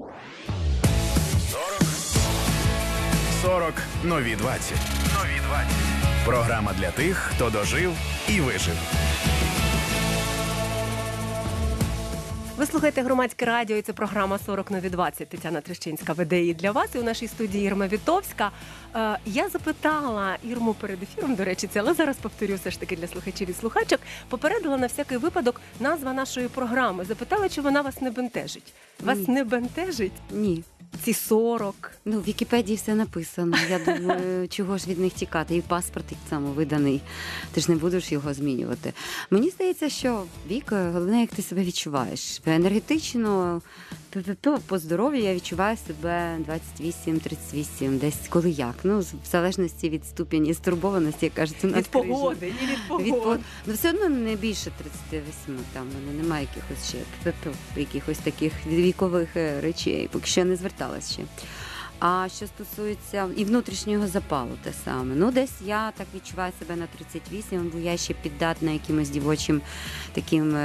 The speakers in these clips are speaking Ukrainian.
40 нові 20. Програма для тих, хто дожив і вижив. Ви слухаєте Громадське радіо, і це програма «40 нові 20». Тетяна Трещинська веде її для вас. І у нашій студії Ірма Вітовська. Я запитала Ірму перед ефіром, до речі, це, але зараз повторю все ж таки для слухачів і слухачок. Попередила на всякий випадок назва нашої програми. Запитала, чи вона вас не бентежить. Вас не бентежить? Ні. Ці 40. Ну, в Вікіпедії все написано. Я думаю, чого ж від них тікати. І паспорт так само виданий. Ти ж не будеш його змінювати. Мені здається, що вік, головне, як ти себе відчуваєш. Енергетично, по здоров'ю я відчуваю себе 28-38, десь коли як. Ну, в залежності від ступені стурбованості, як кажуть, у нас від погоди і від погоди. Ну, все одно не більше 38, там немає якихось ще якихось таких вікових речей, поки що не зверталась ще. А що стосується і внутрішнього запалу те саме. Ну, десь я так відчуваю себе на 38, бо я ще піддатна якимось дівочим таким...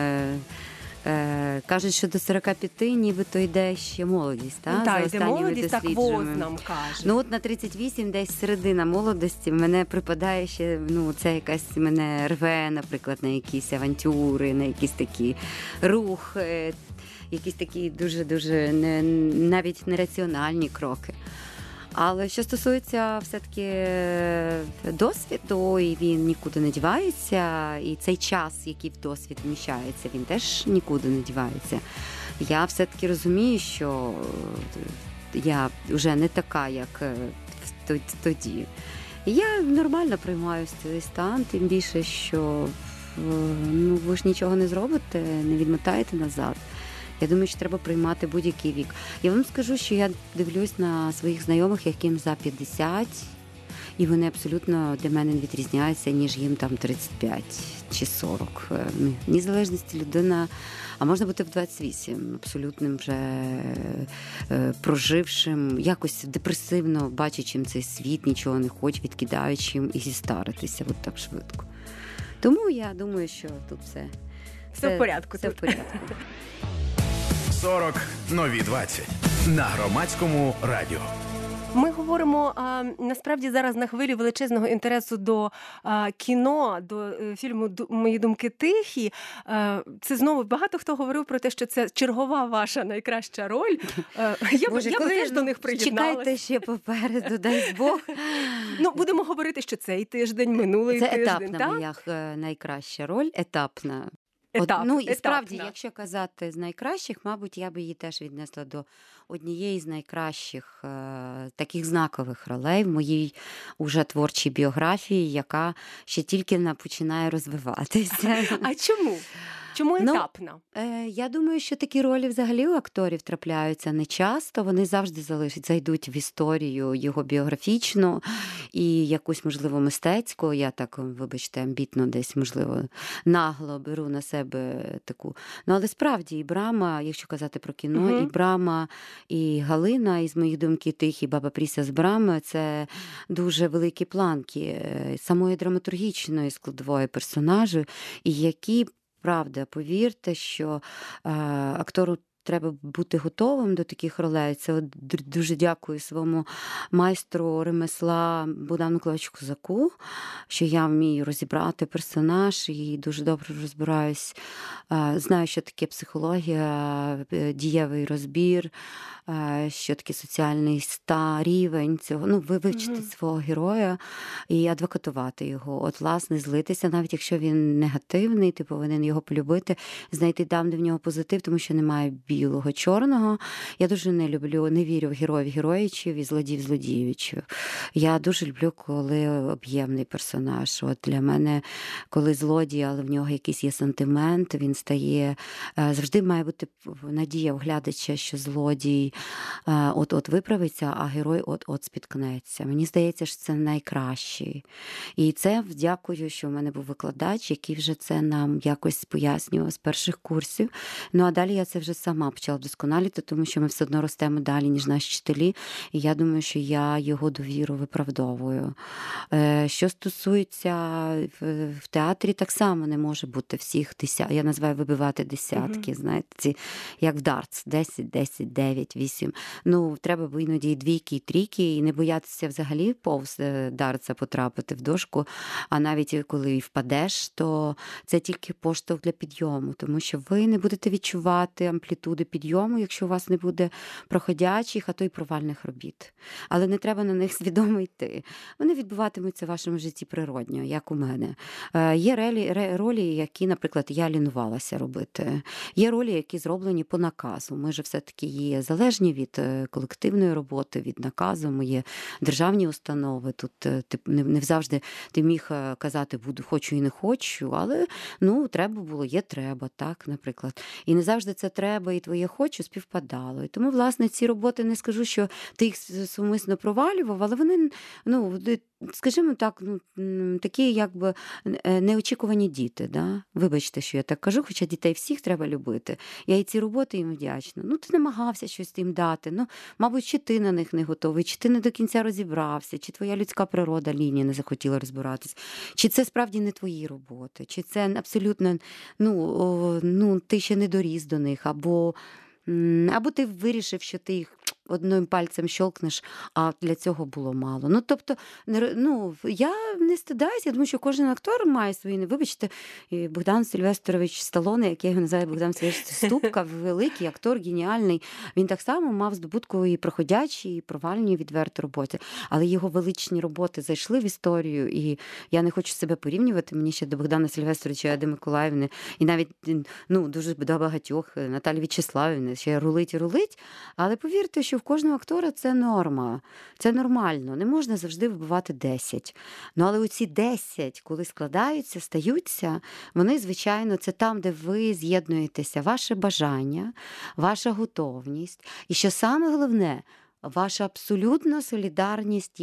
Кажуть, що до 45 нібито йде ще молодість, так? Так, йде молодість, так ВОЗ нам каже. Ну, от на 38 десь середина молодості мене припадає ще, ну, це якась мене рве, наприклад, на якісь авантюри, на якісь такі рух, якісь такі дуже-дуже навіть нераціональні кроки. Але що стосується все-таки досвіду, і він нікуди не дівається, і цей час, який в досвід вміщається, він теж нікуди не дівається. Я все-таки розумію, що я вже не така, як тоді. Я нормально приймаю цей стан, тим більше, що ну, ви ж нічого не зробите, не відмотаєте назад. Я думаю, що треба приймати будь-який вік. Я вам скажу, що я дивлюсь на своїх знайомих, яким за 50, і вони абсолютно для мене не відрізняються, ніж їм там 35 чи 40. Незалежності людина, а можна бути в 28, абсолютним вже прожившим, якось депресивно бачачим цей світ, нічого не хоче, відкидаючим і зістаритися от так швидко. Тому я думаю, що тут все в порядку. Все в порядку. 40 нові 20 на Громадському радіо. Ми говоримо, насправді, зараз на хвилі величезного інтересу до кіно, до фільму «Мої думки тихі». Це знову багато хто говорив про те, що це чергова ваша найкраща роль. Я би теж до них приєдналася. Чекайте ще попереду, дай Бог. Ну, будемо говорити, що цей тиждень, минулий тиждень. Це етапна моя найкраща роль, етапна. Ну, і справді, якщо казати з найкращих, мабуть, я би її теж віднесла до однієї з найкращих таких знакових ролей в моїй уже творчій біографії, яка ще тільки починає розвиватися. А чому? Чому етапна? Я думаю, що такі ролі взагалі у акторів трапляються не часто. Вони завжди зайдуть в історію його біографічну і якусь, можливо, мистецьку. Я так, вибачте, амбітно десь, можливо, нагло беру на себе таку. Ну, але справді і Брама, якщо казати про кіно, і Брама, і Галина із «Моїх думки тихі», баба Пріся з Брами – це дуже великі планки самої драматургічної складової персонажу, і які правда, повірте, що актору треба бути готовим до таких ролей. Це от дуже дякую своєму майстру ремесла Богдану Миколайовичу Козаку, що я вмію розібрати персонаж і дуже добре розбираюсь. Знаю, що таке психологія, дієвий розбір, що таке соціальний рівень цього. Ну, вивчити свого героя і адвокатувати його. От, власне, злитися, навіть якщо він негативний, ти повинен його полюбити, знайти там, де в нього позитив, тому що немає білого, чорного. Я дуже не вірю в героїв-героїчів і злодіїв-злодіївичів. Я дуже люблю, коли об'ємний персонаж. От для мене, коли злодій, але в нього якийсь є сантимент, він стає... Завжди має бути надія в глядача, що злодій от-от виправиться, а герой от-от спіткнеться. Мені здається, що це найкращий. І це дякую, що в мене був викладач, який вже це нам якось пояснював з перших курсів. Ну, а далі я це вже сама сама почала вдосконалювати, тому що ми все одно ростемо далі, ніж наші вчителі, і я думаю, що я його довіру виправдовую. Що стосується в театрі, так само не може бути всіх я називаю вибивати десятки, знаєте, ці, як в дартс, 10, 10, 9, 8. Ну, треба іноді і двійки, і трійки, і не боятися взагалі повз дартса потрапити в дошку, а навіть коли і впадеш, то це тільки поштовх для підйому, тому що ви не будете відчувати амплітуди підйому, якщо у вас не буде проходячих, а то й провальних робіт. Але не треба на них свідомо йти. Вони відбуватимуться в вашому житті природньо, як у мене. Є ролі, які, наприклад, я лінувалася робити. Є ролі, які зроблені по наказу. Ми ж все-таки є залежні від колективної роботи, від наказу. Ми є державні установи. Тут не завжди ти міг казати, буду, хочу і не хочу, але треба було, є треба, так, наприклад. І не завжди це треба, і твоє хочу співпадало. І тому, власне, ці роботи, не скажу, що ти їх сумисно провалював, але вони, скажімо так, такі якби неочікувані діти. Да? Вибачте, що я так кажу, хоча дітей всіх треба любити. Я і ці роботи їм вдячна. Ти намагався щось їм дати. Мабуть, чи ти на них не готовий, чи ти не до кінця розібрався, чи твоя людська природа, лінія не захотіла розбиратись, чи це справді не твої роботи, чи це абсолютно, ти ще не доріс до них, або ти вирішив, що ти їх одним пальцем щолкнеш, а для цього було мало. Тобто, я не стидаюся, я думаю, що кожен актор має свої, вибачте, Богдан Сильвестрович Сталоне, як я його називаю, Богдан Сильвестрович Ступка, великий актор, геніальний, він так само мав здобутку і проходячі, і провальні відверто роботи. Але його величні роботи зайшли в історію, і я не хочу себе порівнювати, мені ще до Богдана Сильвестровича, Ади Миколаївни, і навіть, дуже до багатьох, Наталі В'ячеславівни, ще рулить і рулить, але повірте, що в кожного актора це норма, це нормально, не можна завжди вибивати 10. Але оці 10, коли складаються, стаються, вони, звичайно, це там, де ви з'єднуєтеся, ваше бажання, ваша готовність, і що саме головне, ваша абсолютна солідарність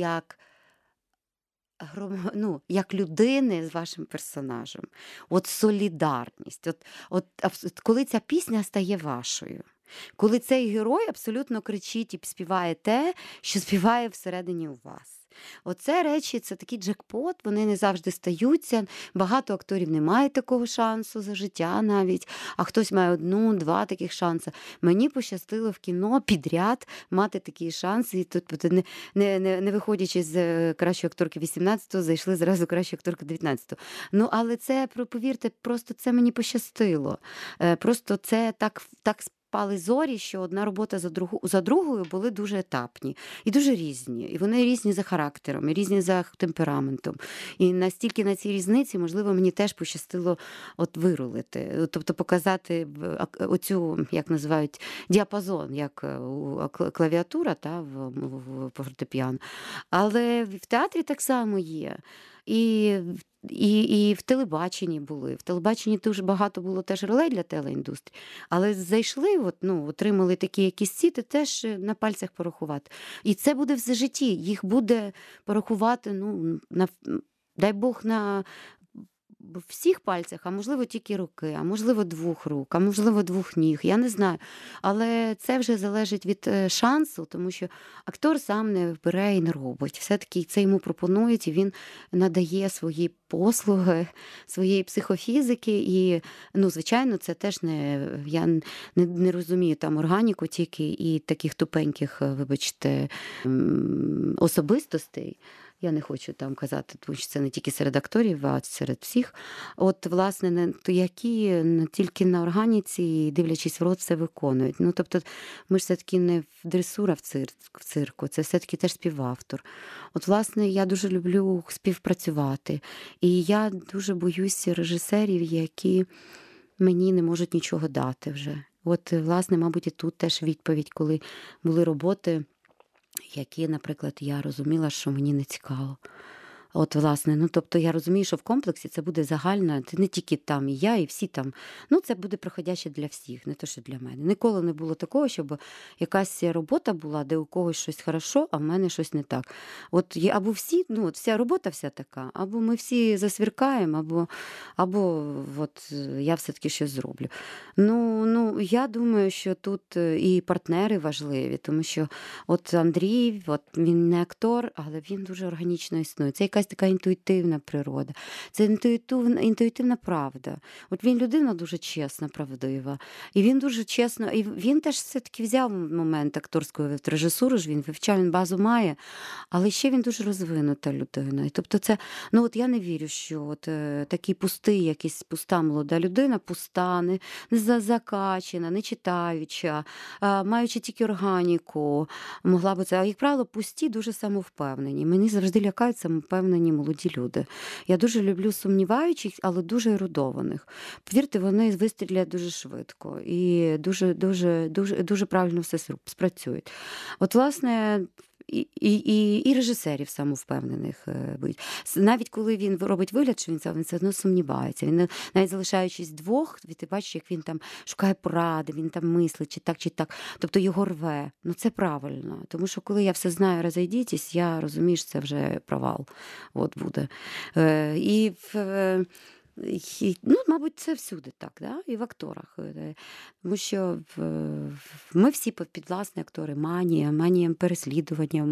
як людини з вашим персонажем. От солідарність. Коли ця пісня стає вашою. Коли цей герой абсолютно кричить і співає те, що співає всередині у вас. Оце речі, це такий джекпот, вони не завжди стаються. Багато акторів не мають такого шансу за життя навіть, а хтось має 1-2 таких шанси. Мені пощастило в кіно підряд мати такі шанси, і тут не виходячи з кращої акторки 18-го, зайшли зразу кращої акторки 19-го. Але це, повірте, просто це мені пощастило. Просто це так спали зорі, що одна робота за другою були дуже етапні і дуже різні. І вони різні за характером, і різні за темпераментом. І настільки на цій різниці, можливо, мені теж пощастило вирулити. Тобто показати оцю, як називають, діапазон, як клавіатура в фортепіано. Але в театрі так само є. І в телебаченні були. В телебаченні дуже багато було теж ролей для телеіндустрії. Але зайшли, отримали такі якісь ціти, теж на пальцях порахувати. І це буде все житті. Їх буде порахувати, дай Бог, на всіх пальцях, а можливо тільки руки, а можливо 2 рук, а можливо 2 ніг, я не знаю. Але це вже залежить від шансу, тому що актор сам не бере і не робить. Все-таки це йому пропонують, і він надає свої послуги, своєї психофізики, і, звичайно, це теж я не розумію там органіку тільки і таких тупеньких, вибачте, особистостей. Я не хочу там казати, тому що це не тільки серед акторів, а серед всіх. Власне, які тільки на органіці, дивлячись в рот, все виконують. Тобто, ми ж все-таки не в дресура в цирку, це все-таки теж співавтор. Власне, я дуже люблю співпрацювати. І я дуже боюся режисерів, які мені не можуть нічого дати вже. Власне, мабуть, і тут теж відповідь, коли були роботи, які, наприклад, я розуміла, що мені не цікаво. От, власне, ну, тобто я розумію, що в комплексі це буде загальна, це не тільки там і я, і всі там. Ну, це буде проходяще для всіх, не то, що для мене. Ніколи не було такого, щоб якась робота була, де у когось щось хорошо, а в мене щось не так. От є або всі, ну, от вся робота вся така, або ми всі засвіркаємо, або от я все-таки щось зроблю. Ну, я думаю, що тут і партнери важливі, тому що от Андрій, от він не актор, але він дуже органічно існує. Це якась така інтуїтивна природа, це інтуїтивна правда. От він людина дуже чесна, правдива. І він дуже чесно, і він теж все-таки взяв момент акторської режисури, він вивчав, він базу має, але ще він дуже розвинута людина. І тобто це, ну от я не вірю, що от такий пустий, якийсь пуста молода людина, пуста, не закачена, не читаюча, маючи тільки органіку, могла би це. А, як правило, пусті, дуже самовпевнені. Мені завжди лякають самовпевнені молоді люди. Я дуже люблю сумніваючих, але дуже ерудованих. Повірте, вони вистрілять дуже швидко і дуже правильно все спрацюють. От, власне, і режисерів самовпевнених будуть. Навіть коли він робить вигляд, що він все одно сумнівається. Він навіть залишаючись двох, ти бачиш, як він там шукає поради, він там мислить, чи так. Тобто його рве. Ну це правильно. Тому що коли я все знаю, розійдітесь, я розумію, що це вже провал. От буде. Ну, мабуть, це всюди так, да? І в акторах. Тому що ми всі підвласні актори маніям переслідуванням,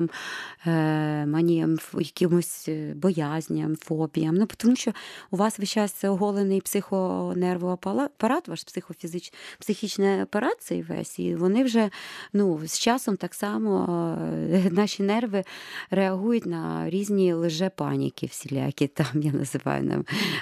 маніям якимось боязням, фобіям. Ну, тому що у вас весь час це оголений психонервовий апарат, ваш психічний апарат цей весь, і вони вже, ну, з часом так само наші нерви реагують на різні лже-паніки всілякі, там, я називаю,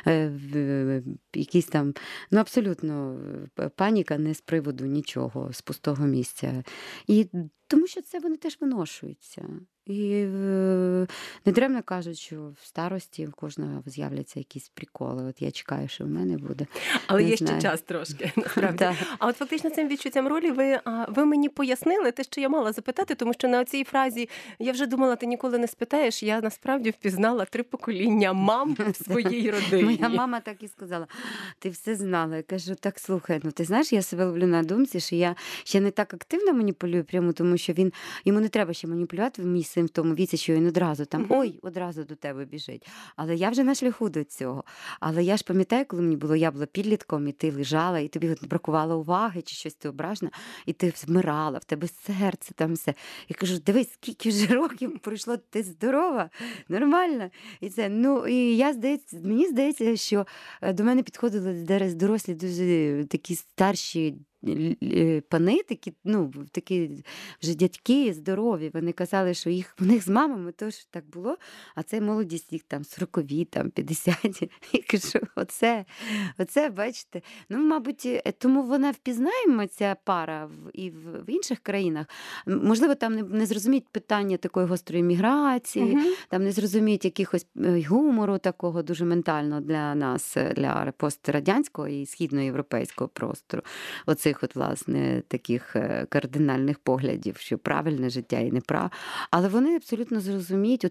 якісь там, ну, абсолютно паніка не з приводу нічого, з пустого місця. І тому що це вони теж виношуються. І недаремно кажуть, що в старості в кожного з'являться якісь приколи. От я чекаю, що в мене буде. Але не є знаю. ще час трошки, насправді. Так. А от фактично цим відчуттям ролі ви мені пояснили те, що я мала запитати, тому що на цій фразі я вже думала, ти ніколи не спитаєш, я насправді впізнала 3 покоління мам в своїй родині. Моя мама так і сказала, ти все знала. Я кажу, так, слухай, ну ти знаєш, я себе ловлю на думці, що я ще не так активно маніпулюю прямо, тому що йому не треба ще маніпулювати, мій син в тому віці, що він одразу там, одразу до тебе біжить. Але я вже на шляху до цього. Але я ж пам'ятаю, коли мені було, я була підлітком, і ти лежала, і тобі бракувало уваги, чи щось ти ображена, і ти вмирала, в тебе серце там все. Я кажу, дивись, скільки вже років пройшло, ти здорова, нормально. І це, ну, і мені здається, що до мене підходили дорослі, дуже такі старші пани, такі вже дядьки здорові. Вони казали, що в них з мамами теж так було, а це молодість їх там 40-ві, там 50-ті. Я кажу, оце, бачите. Ну, мабуть, тому вона впізнаємо, ця пара і в інших країнах. Можливо, там не зрозуміють питання такої гострої міграції, там не зрозуміють якихось гумору такого дуже ментального для нас, для пострадянського і східноєвропейського простору. Оцих от, власне, таких кардинальних поглядів, що правильне життя і неправильне. Але вони абсолютно зрозуміють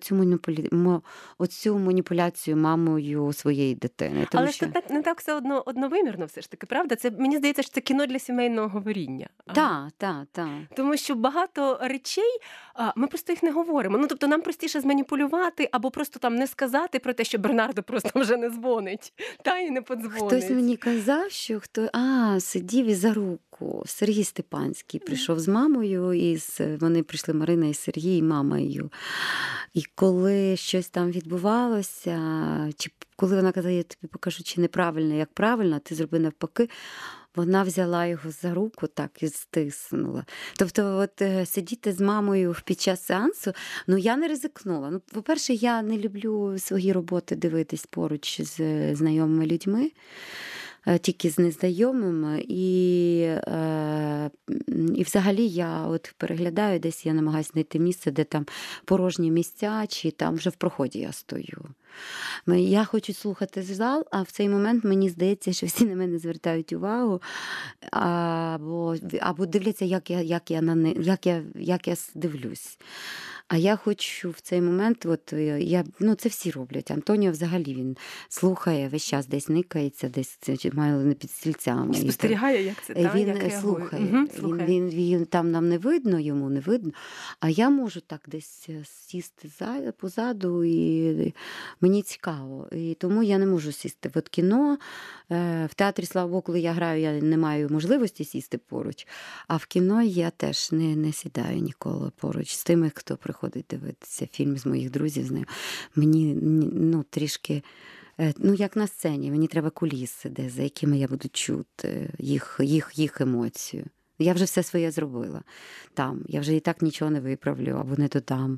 оцю маніпуляцію мамою своєї дитини. Тому Але що... це не так все одновимірно все ж таки, правда? Це, мені здається, що це кіно для сімейного говоріння. Так. Тому що багато речей, ми просто їх не говоримо. Ну, тобто нам простіше зманіпулювати або просто там не сказати про те, що Бернардо просто вже не дзвонить, і не подзвонить. Хтось мені казав, що сидів і за руку. Сергій Степанський прийшов з мамою, і вони прийшли, Марина і Сергій, і мамою. І коли щось там відбувалося, чи коли вона казала, я тобі покажу, чи неправильно, як правильно, ти зроби навпаки, вона взяла його за руку так і стиснула. Тобто, от сидіти з мамою під час сеансу, ну я не ризикнула. Ну, по-перше, я не люблю свої роботи дивитись поруч з знайомими людьми, тільки з незнайомими. І взагалі я от переглядаю, десь я намагаюся знайти місце, де там порожні місця, чи там вже в проході я стою. Я хочу слухати зал, а в цей момент мені здається, що всі на мене звертають увагу, або дивляться, як я дивлюсь. А я хочу в цей момент, це всі роблять. Антоніо взагалі він слухає, весь час десь никається, десь має не під стільцями. Спостерігає, як це, так? Він як слухає. Слухає. Він там нам не видно, йому не видно. А я можу так десь сісти позаду, і мені цікаво. І тому я не можу сісти. От кіно, в театрі, слава Богу, коли я граю, я не маю можливості сісти поруч. А в кіно я теж не сідаю ніколи поруч з тими, хто приходить дивитися фільм з моїх друзів. Знаю. Мені трішки, як на сцені, мені треба куліси, за якими я буду чути їх емоцію. Я вже все своє зробила там. Я вже і так нічого не виправлю або не додам.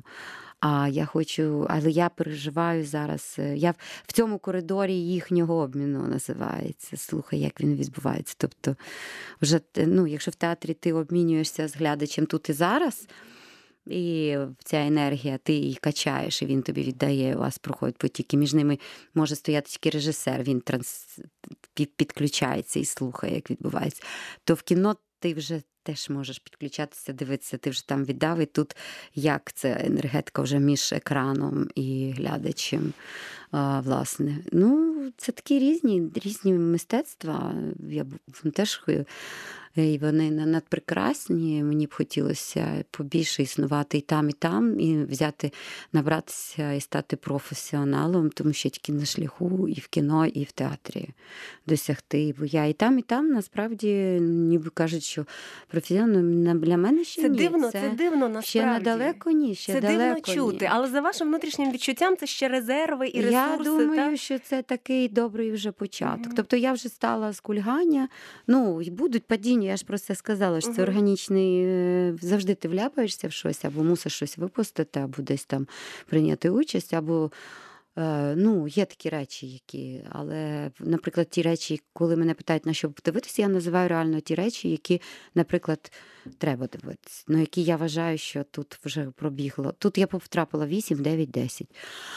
Але я переживаю зараз. Я в цьому коридорі їхнього обміну називається. Слухай, як він відбувається. Тобто, вже, якщо в театрі ти обмінюєшся з глядачем тут і зараз, і ця енергія, ти її качаєш, і він тобі віддає, у вас проходять потіки. Між ними може стояти тільки режисер, він підключається і слухає, як відбувається. То в кіно ти вже теж можеш підключатися, дивитися, ти вже там віддав, і тут як це енергетика вже між екраном і глядачем, власне. Це такі різні мистецтва. Я теж, і вони надпрекрасні. Мені б хотілося побільше існувати і там, і набратися і стати професіоналом, тому що тільки на шляху і в кіно, і в театрі досягти. Бо я і там, насправді, ніби кажуть, що професіонально для мене ще це ні. Дивно, це дивно, насправді. Ще недалеко ні, це дивно чути, ні. але за вашим внутрішнім відчуттям це ще резерви і ресурси. Я думаю, так? що це такий добрий вже початок. Тобто я вже стала з кульгання, і будуть падіння, я ж про це сказала, що це органічний, завжди ти вляпаєшся в щось, або мусиш щось випустити, або десь там прийняти участь, або є такі речі, але, наприклад, ті речі, коли мене питають, на що подивитися, я називаю реально ті речі, які, наприклад, треба дивитися, які я вважаю, що тут вже пробігло. Тут я потрапила 8, 9, 10.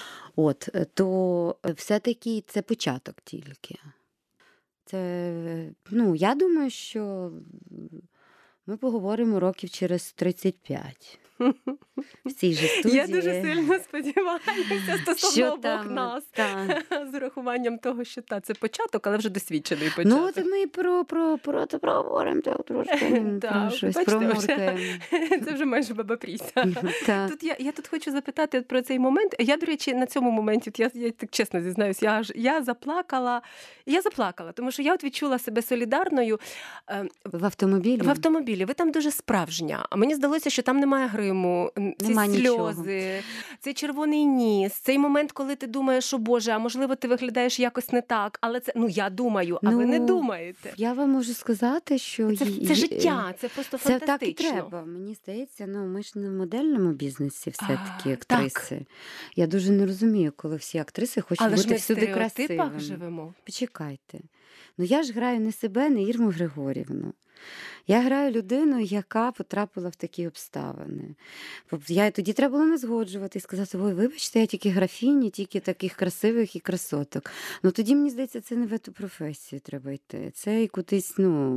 То все-таки це початок тільки. Це, я думаю, що ми поговоримо років через 35. В цій же студії. Я дуже сильно сподіваюся стосовно обох нас. З урахуванням того, що це початок, але вже досвідчений початок. Ми про це проговоримо трошки. Щось промуркаємо. Це вже майже баба Пріся. Я тут хочу запитати про цей момент. Я, до речі, на цьому моменті, я так чесно зізнаюсь, я заплакала, тому що я відчула себе солідарною. В автомобілі? В автомобілі. Ви там дуже справжня. А мені здалося, що там немає гриму, ці сльози, цей червоний ніс, цей момент, коли ти думаєш, що, Боже, а можливо, ти виглядаєш якось не так, але це, я думаю, а ви не думаєте. Я вам можу сказати, що... Це життя, це просто фантастично. Це так і треба. Мені здається, ми ж не в модельному бізнесі все-таки актриси. Так. Я дуже не розумію, коли всі актриси хочуть бути всюди красивими. Але ж ми в стереотипах живемо. Почекайте. Я ж граю не себе, не Ірму Григорівну. Я граю людину, яка потрапила в такі обставини. Тоді треба було не згоджувати і сказати, вибачте, я тільки графіні, тільки таких красивих і красоток. Тоді, мені здається, це не в цю професію треба йти. Це і кудись,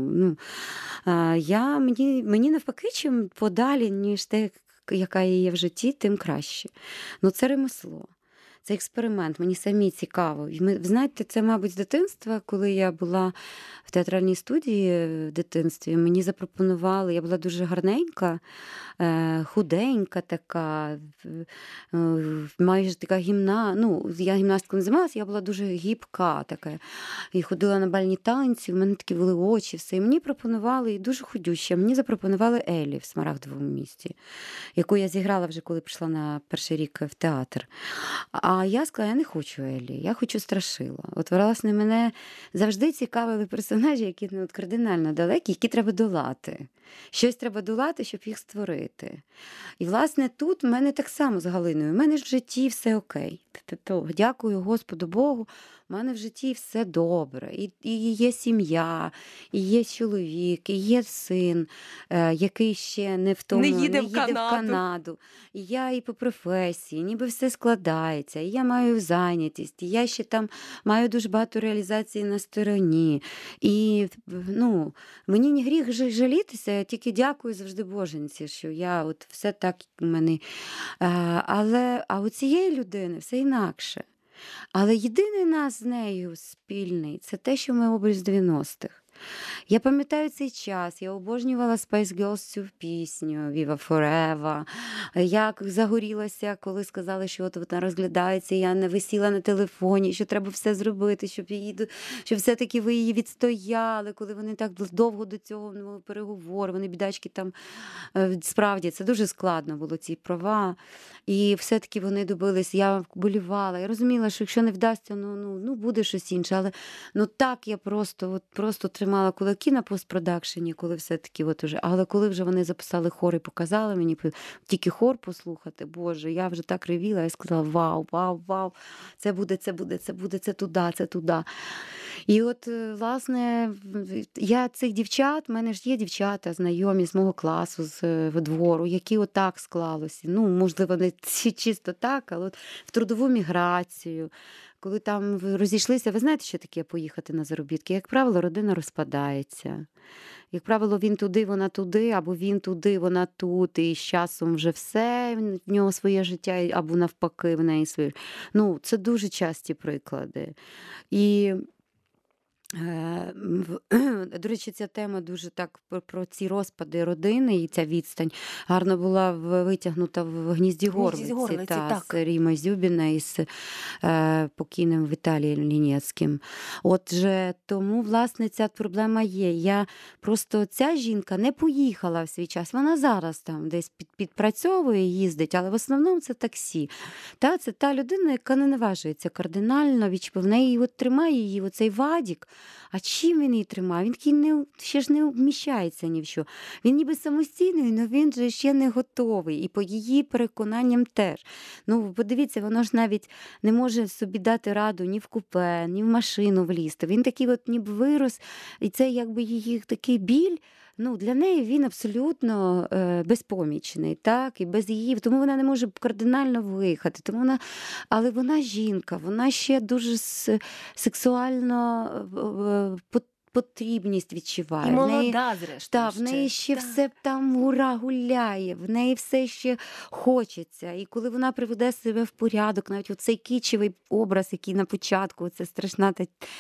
мені навпаки, чим подалі, ніж те, яка я є в житті, тим краще. Це ремесло. Це експеримент, мені самі цікаво. Ви знаєте, це, мабуть, з дитинства, коли я була в театральній студії в дитинстві, мені запропонували, я була дуже гарненька, худенька така, майже така я гімнасткою не займалася, я була дуже гібка така, і ходила на бальні танці, в мене такі були очі, все. І мені пропонували, і дуже худюща, мені запропонували Елі в Смарагдовому місті, яку я зіграла вже, коли прийшла на перший рік в театр. А я сказала, я не хочу Елі, я хочу Страшила. Власне, мене завжди цікавили персонажі, які кардинально далекі, які треба долати. Щось треба долати, щоб їх створити. І, власне, тут в мене так само з Галиною. У мене ж в житті все окей. Дякую Господу Богу, в мене в житті все добре. І є сім'я, і є чоловік, і є син, який ще не їде в Канаду. І я і по професії, ніби все складається, і я маю зайнятість, і я ще там маю дуже багато реалізації на стороні. І мені не гріх жалітися, тільки дякую завжди Боженці, що я от все так у мене. А у цієї людини все інакше. Але єдиний нас з нею спільний – це те, що ми образ 90-х. Я пам'ятаю цей час, я обожнювала Spice Girls цю пісню «Viva Forever». Як загорілася, коли сказали, що от вона розглядається, я не висіла на телефоні, що треба все зробити, щоб все-таки ви її відстояли, коли вони так довго до цього переговори, вони, бідачки, там, справді, це дуже складно було, ці права. І все-таки вони добились, я болівала, я розуміла, що якщо не вдасться, буде щось інше, але так я просто тримала кулаки на постпродакшені, коли все-таки але коли вже вони записали хор і показали мені, тільки хор послухати, Боже, я вже так ревіла, я сказала, вау, це буде, це туди. І от, власне, я цих дівчат, в мене ж є дівчата знайомі з мого класу, з двору, які отак склалося. Можливо, не чисто так, але от в трудову міграцію, коли там розійшлися, ви знаєте, що таке поїхати на заробітки? Як правило, родина розпадається. Як правило, він туди, вона туди, або він туди, вона тут, і з часом вже все, в нього своє життя, або навпаки, в неї своє. Це дуже часті приклади. І до речі, ця тема дуже так про ці розпади родини і ця відстань гарно була витягнута в «Гнізді Горлиці» з Рімою Зюбіна і з покійним Віталієм Лінєцьким. Отже, тому, власне, ця проблема є. Ця жінка не поїхала в свій час, вона зараз там десь підпрацьовує, їздить, але в основному це таксі. Це та людина, яка не наважується кардинально, в неї тримає її оцей вадік. А чим він її тримає? Він такий ще ж не вміщається ні в що. Він ніби самостійний, але він же ще не готовий. І по її переконанням теж. Подивіться, вона ж навіть не може собі дати раду ні в купе, ні в машину влізти. Він такий ніби вирос, і це якби її такий біль. Для неї він абсолютно безпомічний, так, і без її, тому вона не може кардинально виїхати, але вона жінка, вона ще дуже сексуально потрібність відчуває. І молода, зрештою. В неї ще все там гуляє, в неї все ще хочеться. І коли вона приведе себе в порядок, навіть оцей кічевий образ, який на початку, це страшна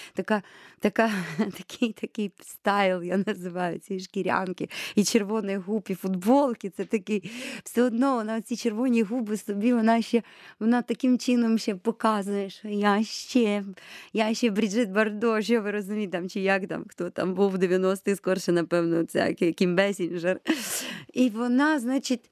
такий стайл, я називаю, ці шкірянки, і червоних губ, і футболки, це такий, все одно вона ці червоні губи собі, вона таким чином ще показує, що я ще Бріджит Бардо, що ви розумієте, чи як там, хто там був в 90-х, скорше, напевно, це Кім Бесінджер. І вона, значить,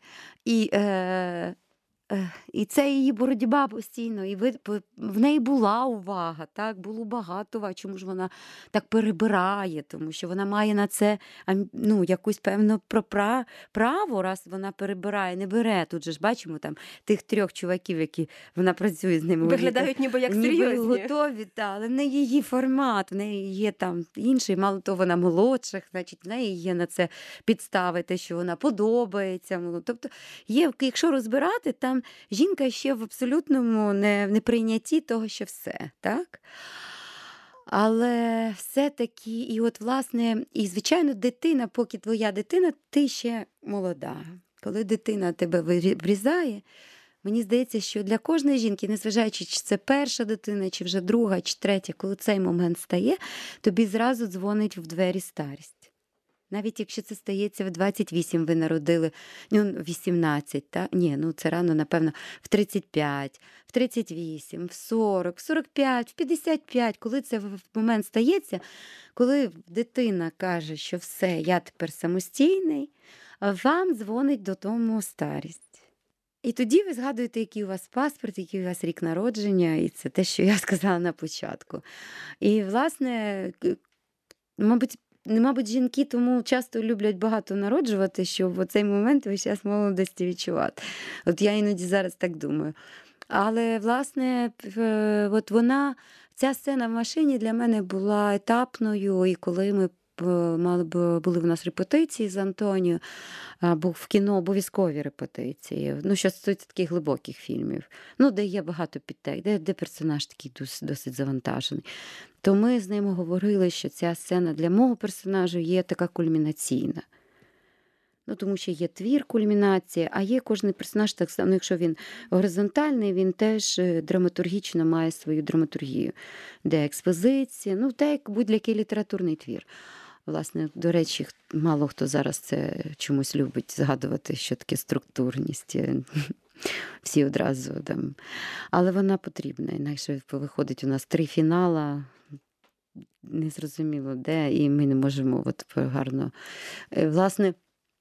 і це її боротьба постійно, і в неї була увага, так, було багато уваги, чому ж вона так перебирає, тому що вона має на це якусь певну право, раз вона перебирає, не бере. Тут же ж бачимо там тих 3 чуваків, які вона працює з ними. Виглядають ніби як серйозні. Ніби готові, але не її формат, в неї є там інший, мало того, вона молодших, значить, в неї є на це підстави, те, що вона подобається. Тобто, якщо розбирати, там жінка ще в абсолютному неприйнятті того, що все, так? Але все-таки, і власне, і, звичайно, дитина, поки твоя дитина, ти ще молода. Коли дитина тебе врізає, мені здається, що для кожної жінки, незважаючи, чи це перша дитина, чи вже друга, чи третя, коли цей момент стає, тобі зразу дзвонить в двері старість. Навіть якщо це стається в 28, ви народили, 18, та? Ні, це рано, напевно, в 35, в 38, в 40, в 45, в 55, коли це в момент стається, коли дитина каже, що все, я тепер самостійний, вам дзвонить додому старість. І тоді ви згадуєте, який у вас паспорт, який у вас рік народження, і це те, що я сказала на початку. І, власне, мабуть, жінки тому часто люблять багато народжувати, щоб в цей момент весь час молодості відчувати. От я іноді зараз так думаю. Але, власне, ця сцена в машині для мене була етапною, і коли ми були в нас репетиції з Антоніо, був в кіно обов'язкові репетиції, що стосується таких глибоких фільмів, де є багато підтекстів, де персонаж такий досить завантажений. То ми з ним говорили, що ця сцена для мого персонажу є така кульмінаційна. Ну, тому що є твір, кульмінація, а є кожний персонаж так само. Ну, якщо він горизонтальний, він теж драматургічно має свою драматургію, де експозиція, ну, так як будь-який літературний твір. Власне, до речі, мало хто зараз це чомусь любить згадувати, що таке структурність. Всі одразу там. Але вона потрібна. Інакше виходить у нас 3 фінала, незрозуміло де, і ми не можемо от гарно. Власне,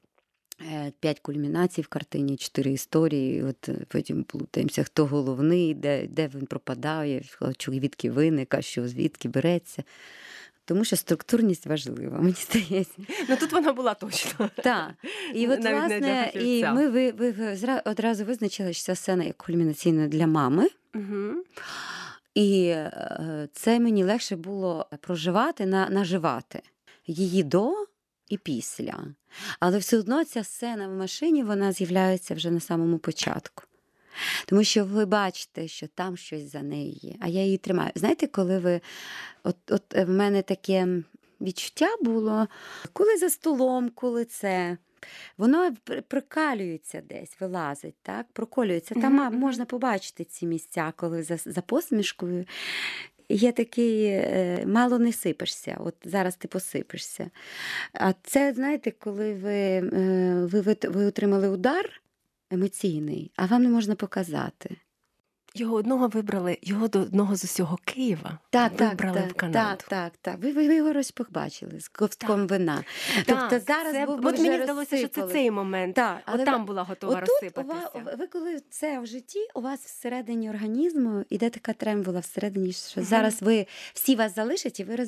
5 кульмінацій в картині, 4 історії, от потім плутаємося, хто головний, де він пропадає, звідки виник, а що звідки береться. Тому що структурність важлива, мені здається. Ну тут вона була точно. Так. І от, власне, і ми одразу визначили, що ця сцена як кульмінаційна для мами. Угу. І це мені легше було проживати, наживати. Її до і після. Але все одно ця сцена в машині, вона з'являється вже на самому початку. Тому що ви бачите, що там щось за нею є, а я її тримаю. Знаєте, коли ви... От в мене таке відчуття було, коли за столом, коли це... Воно прикалюється десь, вилазить, так? Проколюється. Там можна побачити ці місця, коли за посмішкою є такий, мало не сипешся, от зараз ти посипешся. А це, знаєте, коли ви отримали удар емоційний, а вам не можна показати. Його одного вибрали, його до одного з усього Києва вибрали в Канаду. Так. Ви його розпобачили з ковтком вина. Тобто зараз от мені здалося, що це цей момент. От там була готова розсипатися. Ви коли це в житті, у вас всередині організму іде така трембула всередині, що зараз всі вас залишать і ви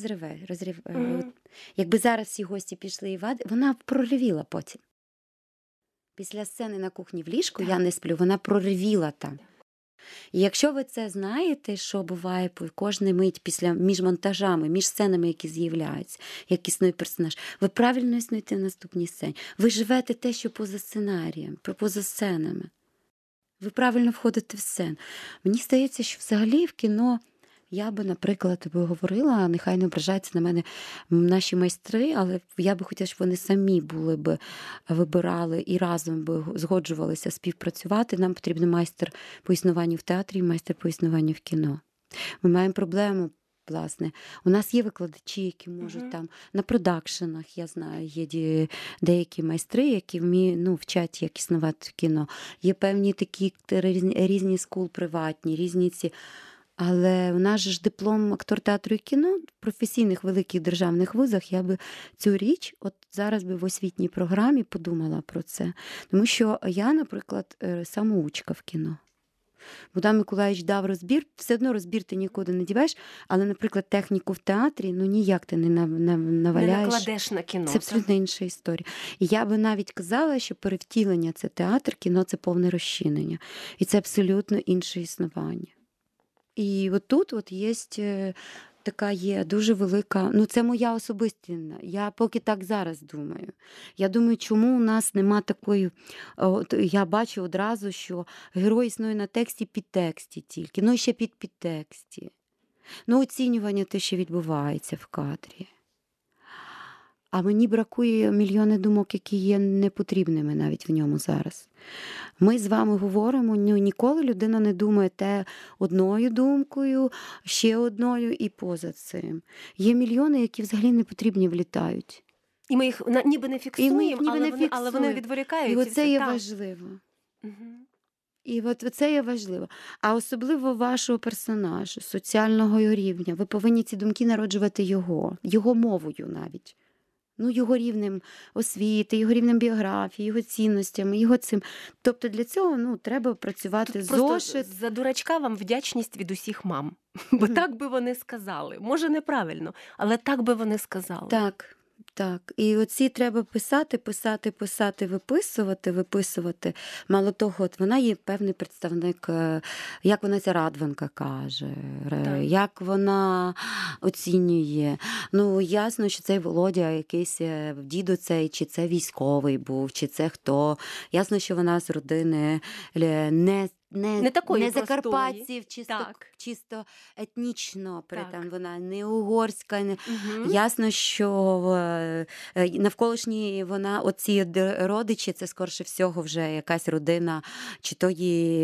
Якби зараз всі гості пішли і вона проривіла потім. Після сцени на кухні в ліжку «Я не сплю», вона проривіла там. І якщо ви це знаєте, що буває кожна мить між монтажами, між сценами, які з'являються, як існує персонаж, ви правильно існуєте в наступній сцені. Ви живете те, що поза сценарієм, поза сценами. Ви правильно входите в сцену. Мені здається, що взагалі в кіно я би, наприклад, говорила, нехай не ображаються на мене наші майстри, але я би хотіла, щоб вони самі вибирали і разом би згоджувалися співпрацювати. Нам потрібен майстер по існуванню в театрі і майстер по існуванню в кіно. Ми маємо проблему, власне. У нас є викладачі, які можуть там на продакшенах, я знаю, є деякі майстри, які вчать, як існувати в кіно. Є певні такі різні скул приватні, різні ці... Але у нас же ж диплом актор театру і кіно в професійних великих державних вузах. Я би цю річ от зараз би в освітній програмі подумала про це. Тому що я, наприклад, самоучка в кіно. Богдан Миколаївич дав розбір, все одно розбір ти нікуди не діваєш, але, наприклад, техніку в театрі, ніяк ти не наваляєш. Не накладеш на кіно. Це абсолютно інша історія. І я би навіть казала, що перевтілення – це театр, кіно – це повне розчинення. І це абсолютно інше існування. І отут є така дуже велика, це моя особистіна. Я поки так зараз думаю. Я думаю, чому у нас нема такої, я бачу одразу, що герой існує на тексті, підтексті тільки, і ще підтексті. Оцінювання те, що відбувається в кадрі. А мені бракує мільйони думок, які є непотрібними навіть в ньому зараз. Ми з вами говоримо, ніколи людина не думає те одною думкою, ще одною і поза цим. Є мільйони, які взагалі не потрібні, влітають. І ми їх ніби не фіксуємо, але вони відволікають. І оце є важливо. І це є важливо. А особливо вашого персонажа, соціального рівня. Ви повинні ці думки народжувати його мовою навіть. Його рівнем освіти, його рівнем біографії, його цінностями, його цим. Тобто для цього треба працювати зошит. За дурачка вам вдячність від усіх мам. Бо так би вони сказали. Може, неправильно, але так би вони сказали. Так. І оці треба писати, виписувати. Мало того, вона є певний представник, як вона ця Радванка каже, як вона оцінює. Ясно, що цей Володя якийсь дідо цей, чи це військовий був, чи це хто. Ясно, що вона з родини не Не такої не простої. закарпатців, чисто, Так. чисто етнічно, при Так. там вона не угорська. Не... Мгм. Ясно, що навколишні вона, оці родичі, це скорше всього вже якась родина, чи то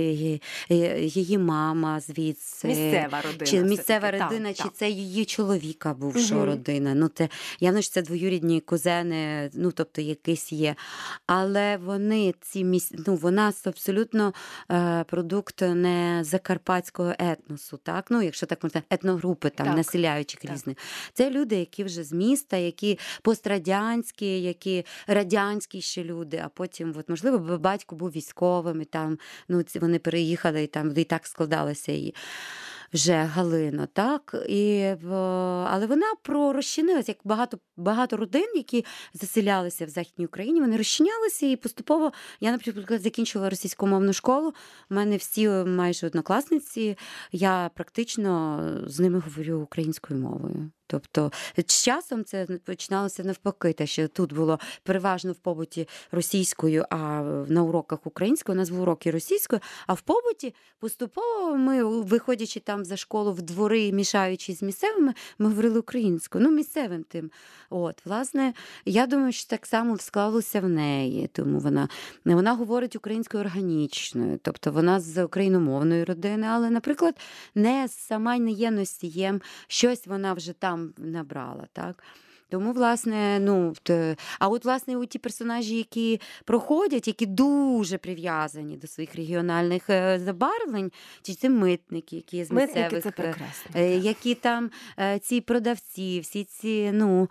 її мама звідси. Місцева родина. Чи місцева все-таки. родина, Так, чи так. це її чоловіка бувша Мгм. родина. Ну, це, явно ж це двоюрідні кузени, ну, тобто якийсь є. Але вони, вона абсолютно продукт не закарпатського етносу, так? Ну, якщо так можна, етногрупи там, Так. населяючих Так. різних. Це люди, які вже з міста, які пострадянські, які радянські ще люди, а потім, от, можливо, батько був військовим, і там, ну, вони переїхали, і там і так складалося і вже Галина, так? Але вона розчинилася, як багато родин, які заселялися в Західній Україні, вони розчинялися і поступово, я, наприклад, закінчила російськомовну школу, у мене всі майже однокласниці, я практично з ними говорю українською мовою. Тобто з часом це починалося навпаки, те, що тут було переважно в побуті російською, а на уроках українською, у нас були уроки російською, а в побуті поступово ми, виходячи там за школу в двори, мішаючись з місцевими, ми говорили українською, ну місцевим тим. От, власне, я думаю, що так само склалося в неї, тому вона говорить українською органічною, тобто вона з україномовної родини, але, наприклад, сама не є носієм, щось вона вже там набрала, так? Тому, власне, а от, власне, у ті персонажі, які проходять, які дуже прив'язані до своїх регіональних забарвлень, чи це митники, які з місцевих, Митники – це прекрасно. які там ці продавці, всі ці,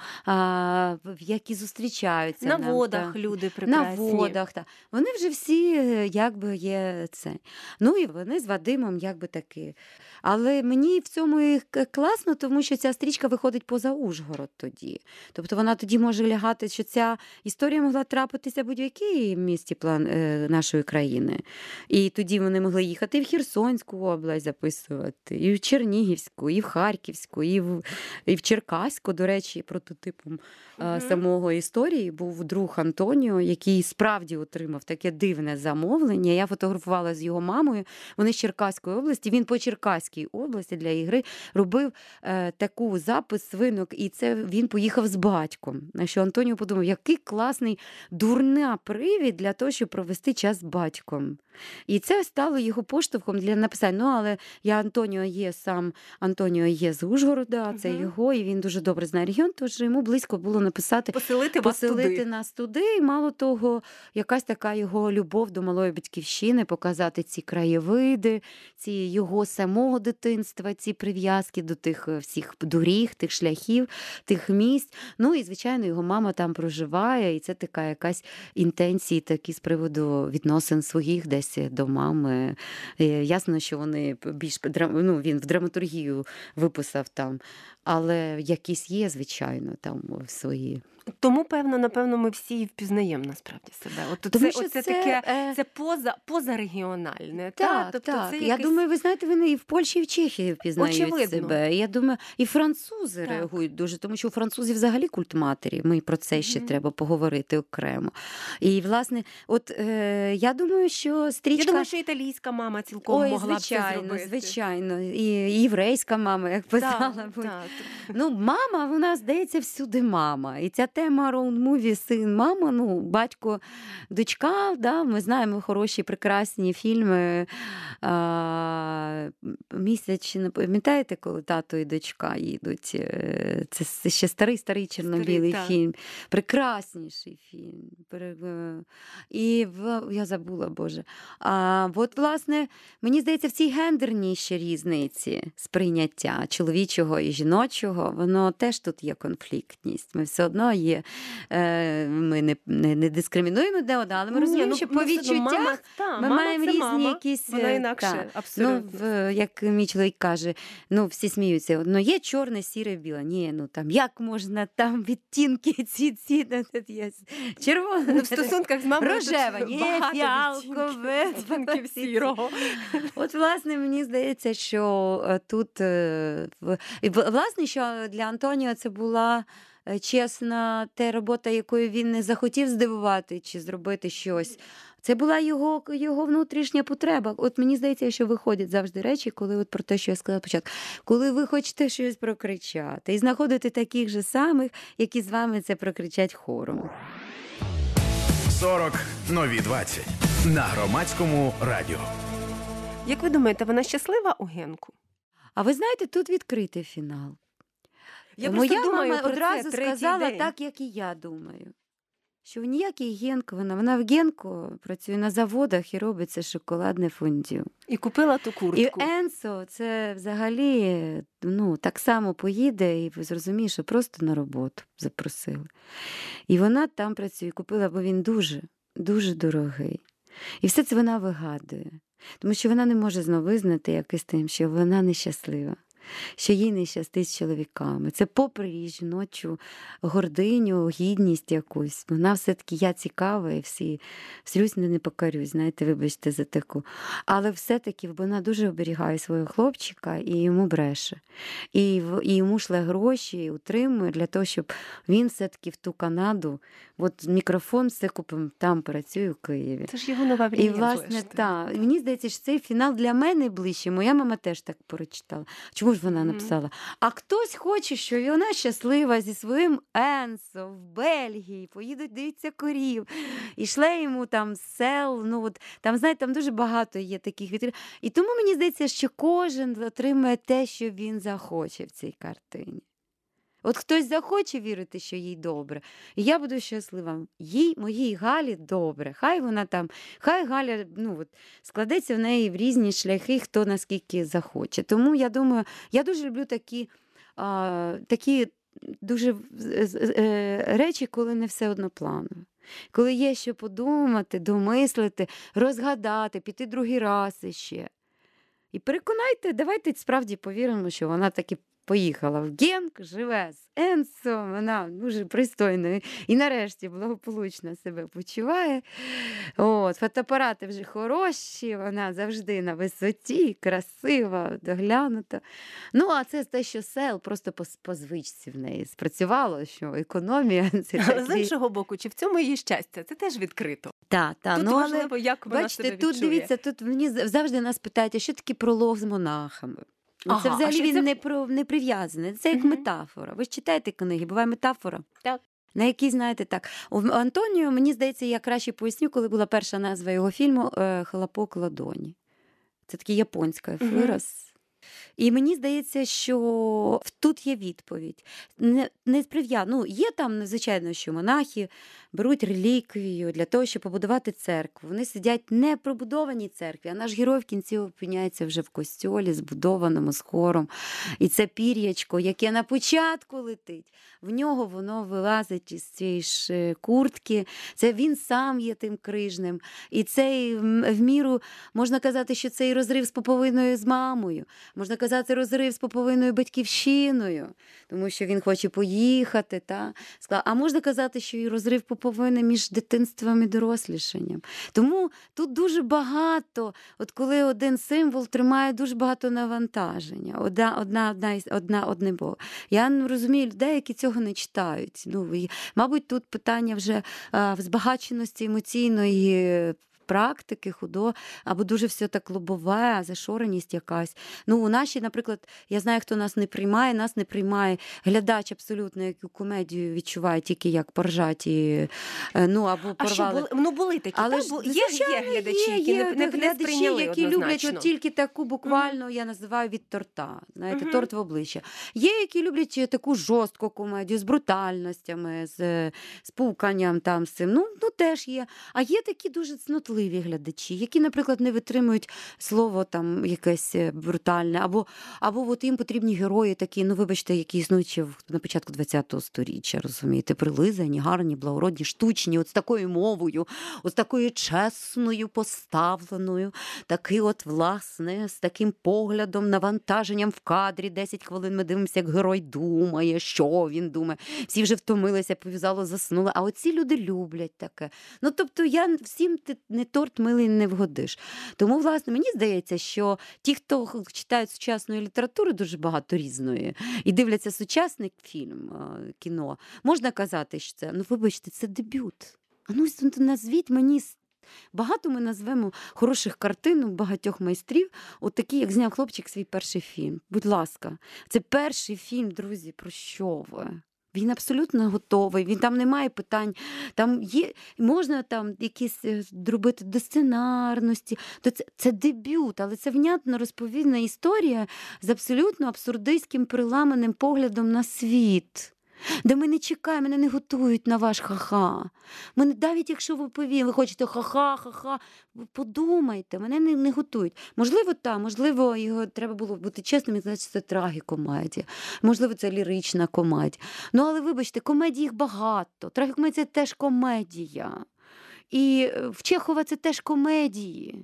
які зустрічаються. На нам, водах та, люди прекрасні. На водах, так. Вони вже всі, якби, є це. Ну, і вони з Вадимом, якби, таки. Але мені в цьому і класно, тому що ця стрічка виходить поза Ужгород тоді. Тобто вона тоді може лягати, що ця історія могла трапитися в будь-якій місті нашої країни. І тоді вони могли їхати і в Херсонську область записувати, і в Чернігівську, і в Харківську, і в Черкаську. До речі, прототипом самого історії був друг Антоніо, який справді отримав таке дивне замовлення. Я фотографувала з його мамою. Вони з Черкаської області. Він по Черкаській області для ігри робив таку запис свинок, і це він поїхав з батьком. На що Антоніо подумав, який класний, дурна привід для того, щоб провести час з батьком. І це стало його поштовхом для написання. Ну, але Антоніо є з Ужгорода, це його, і він дуже добре знає регіон, тож йому близько було написати, поселити нас туди. І мало того, якась така його любов до малої батьківщини, показати ці краєвиди, ці його самого дитинства, ці прив'язки до тих всіх доріг, тих шляхів, тих місць. Ну і, звичайно, його мама там проживає, і це така якась інтенції такі з приводу відносин своїх десь до мами. Ясно, що вони більш, він в драматургію виписав там, але якісь є, звичайно, там свої. Тому, напевно, ми всі впізнаємо насправді себе. Тому що це таке, це позарегіональне. Так, тобто так. Це Я думаю, ви знаєте, вони і в Польщі, і в Чехії впізнають очевидно себе. Я думаю, і французи реагують дуже, тому що у французів взагалі культ матері. Ми про це ще треба поговорити окремо. І, власне, я думаю, що стрічка... Я думаю, що італійська мама цілком могла б це зробити. Звичайно. І єврейська мама, як писала. Мама, вона, здається, всюди мама. І ця тема роунд-муві син-мама, батько, дочка, ми знаємо хороші, прекрасні фільми. Місяць, пам'ятаєте, коли тато і дочка їдуть? Це ще старий чорно-білий фільм. Прекрасніший фільм. І я забула, Боже. От, власне, мені здається, в цій гендерній ще різниці сприйняття чоловічого і жіночого, воно теж тут є конфліктність. Ми все одно є, ми не дискримінуємо де одне, але ми розуміємо, що по відчуттях ми маємо різні якісь... Вона інакше, абсолютно. Як мій чоловік каже, всі сміються, є чорне, сіре, біле. Ні, там як можна там відтінки ці червоне. В стосунках з мамою рожева, ні, фіалкове, відтінків сірого. От, власне, мені здається, що тут, власне, що для Антоніо це була чесна те робота, якою він не захотів здивувати чи зробити щось. Це була його внутрішня потреба. От мені здається, що виходять завжди речі, коли от про те, що я сказала спочатку, коли ви хочете щось прокричати і знаходите таких же самих, які з вами це прокричать хором. 40 нові 20 на Громадському радіо. Як ви думаєте, вона щаслива у Генку? А ви знаєте, тут відкритий фінал. Я Моя просто думаю мама про одразу це третій сказала день. так, як і я думаю. Що ніякий Генко, вона в Генку працює на заводах і робить це шоколадне фондю. І купила ту І куртку. Енсо це взагалі так само поїде, і ви зрозумієте, що просто на роботу запросили. І вона там працює, купила, бо він дуже, дуже дорогий. І все це вона вигадує. Тому що вона не може знову визнати якось тим, що вона нещаслива, що їй не щастить з чоловіками. Це попри її жіночу гординю, гідність якусь. Вона все-таки я цікава і всі не покорюсь, знаєте, вибачте за таку. Але все-таки вона дуже оберігає свого хлопчика і йому бреше. І йому шле гроші, і утримує для того, щоб він все-таки в ту Канаду, от мікрофон все купив, там працює в Києві. Це ж його нова мрія. І, власне, так. Мені здається, що цей фінал для мене ближче. Моя мама теж так прочитала. Чому ж вона написала? А хтось хоче, що вона щаслива зі своїм Енсо в Бельгії, поїдуть, дивіться корів, і шле йому там сел, там, знаєте, там дуже багато є таких вітрів. І тому мені здається, що кожен отримає те, що він захоче в цій картині. От хтось захоче вірити, що їй добре, і я буду щаслива. Моїй Галі добре. Хай Галя складеться в неї в різні шляхи, хто наскільки захоче. Тому я думаю, я дуже люблю такі дуже речі, коли не все однопланово. Коли є що подумати, домислити, розгадати, піти другий раз іще. І переконайте, давайте справді повіримо, що вона таки поїхала в Генк, живе з Енсо, вона дуже пристойно і нарешті благополучно себе почуває. Фотоапарати вже хороші, вона завжди на висоті, красива, доглянута. А це те, що сел просто по звичці в неї спрацювало, що економія. Але з іншого боку, чи в цьому її щастя? Це теж відкрито. Так. Тут важливо, як вона бачите, себе відчує. тут дивіться, тут мені завжди нас питають, а що таке пролог з монахами? Це Ага, взагалі це... не прив'язаний. Це як метафора. Ви ж читаєте книги, буває метафора? Так. На якій, знаєте, так. У Антоніо, мені здається, я краще поясню, коли була перша назва його фільму «Хлопок ладоні». Це такий японський вираз. І мені здається, що тут є відповідь. Є там, звичайно, що монахи беруть реліквію для того, щоб побудувати церкву. Вони сидять не в пробудованій церкві, а наш герой в кінці опиняється вже в костьолі, збудованому з хором. І це пір'ячко, яке на початку летить, в нього воно вилазить із цієї ж куртки. Це він сам є тим крижним. І цей в міру, можна казати, що це і розрив з поповиною з мамою. Можна казати, розрив з поповиною батьківщиною, тому що він хоче поїхати. А можна казати, що і розрив поповини між дитинством і дорослішанням. Тому тут дуже багато, коли один символ тримає дуже багато навантаження. Одне Бог. Я розумію людей, які цього не читають. Мабуть, тут питання вже в збагаченості емоційної практики, або дуже все так лобове, зашореність якась. У нашій, наприклад, я знаю, хто нас не приймає глядач абсолютно, яку комедію відчуває тільки як поржаті, або порвали. Були такі, але є глядачі, які не сприйняли які однозначно. люблять тільки таку буквально, я називаю від торта, знаєте, торт в обличчя. Є, які люблять таку жорстку комедію з брутальностями, з пуканням з цим. Теж є. А є такі дуже цнотливі глядачі, які, наприклад, не витримують слово якесь брутальне, або їм потрібні герої такі, вибачте, які існують ще на початку ХХ століття, розумієте, прилизані, гарні, благородні, штучні, з такою мовою, з такою чесною, поставленою, такий власне, з таким поглядом, навантаженням в кадрі, 10 хвилин ми дивимося, як герой думає, що він думає. Всі вже втомилися, пов'язало, заснули, а оці люди люблять таке. Тобто я всім не торт милий не вгодиш. Тому, власне, мені здається, що ті, хто читають сучасної літератури, дуже багато різної, і дивляться сучасний фільм, кіно, можна казати, що це, вибачте, це дебют. Назвіть мені, багато ми назвемо хороших картин у багатьох майстрів, от такі, як зняв хлопчик свій перший фільм. Будь ласка, це перший фільм, друзі, про що ви? Він абсолютно готовий, він там немає питань, там є, можна там якісь робити до сценарності, то це дебют, але це внятно розповідна історія з абсолютно абсурдистським приламаним поглядом на світ. Де ми не чекаємо, мене не готують на ваш ха-ха. Навіть якщо ви хочете ха-ха, ви подумайте, мене не готують. Можливо, його треба було бути чесним і сказати, що це трагікомедія. Можливо, це лірична комедія. Але вибачте, комедій їх багато. Трагікомедія – це теж комедія. І в Чехова це теж комедії.